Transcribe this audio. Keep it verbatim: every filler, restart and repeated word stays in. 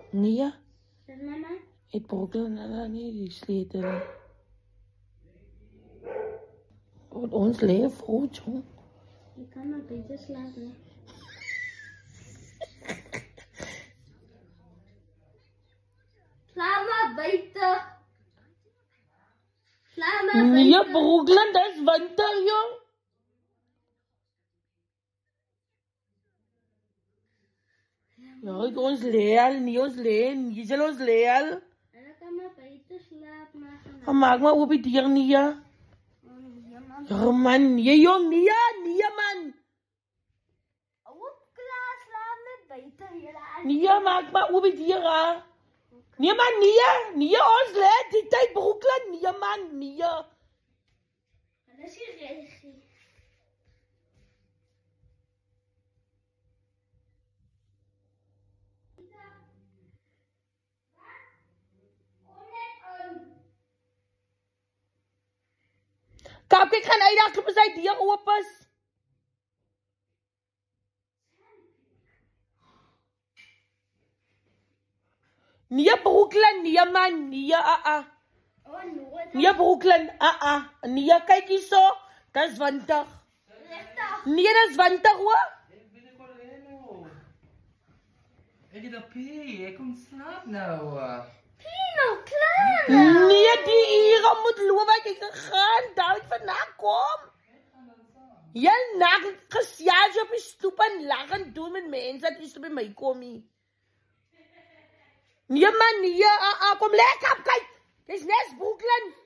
Nee. Dis mama. Het Brooklyn hulle nie die sleutel. Want ons lê vroeg, jong. Je kan maar beter slapen. Slaap maar buiten. Slaap maar buiten. Nee, Brooklyn, dat is winter, jong. Ja, ons lê al, nie ons lê, nie sal ons lê al. Hulle kan maar buiten slaap maken. Ga maak maar oop die deur, nie, ja. Ja, man, nee, jong, nee, nee, man. Oop, klaar, slaap met buiten. Nee, maak maar oop die deur, ha. Nee, man, nee, nee, ons lê die tyd Brooklyn, nee, man, nee. Dat is je regie. Kap, ek gaan uitdag op sy deur oop is. Nee, Brooklyn, nee, man, nee, ah, ah. Oh, nooit. Nee, Brooklyn, ah, ah. Nee, kyk hier so, dat is winter. Nee, dat is winter, hoor. Ek het 'n pie, ek kom slaap nou. Pino, klaar. Nee, die ure moet loop ek ek gaan, daar vanaf kom. Jy nag gesjaas op die stoep en lag en doen met mense dat jy by my kom nie. Nee man, nee, ah, ah, kom lekker op, kyk. Dis net Brooklyn.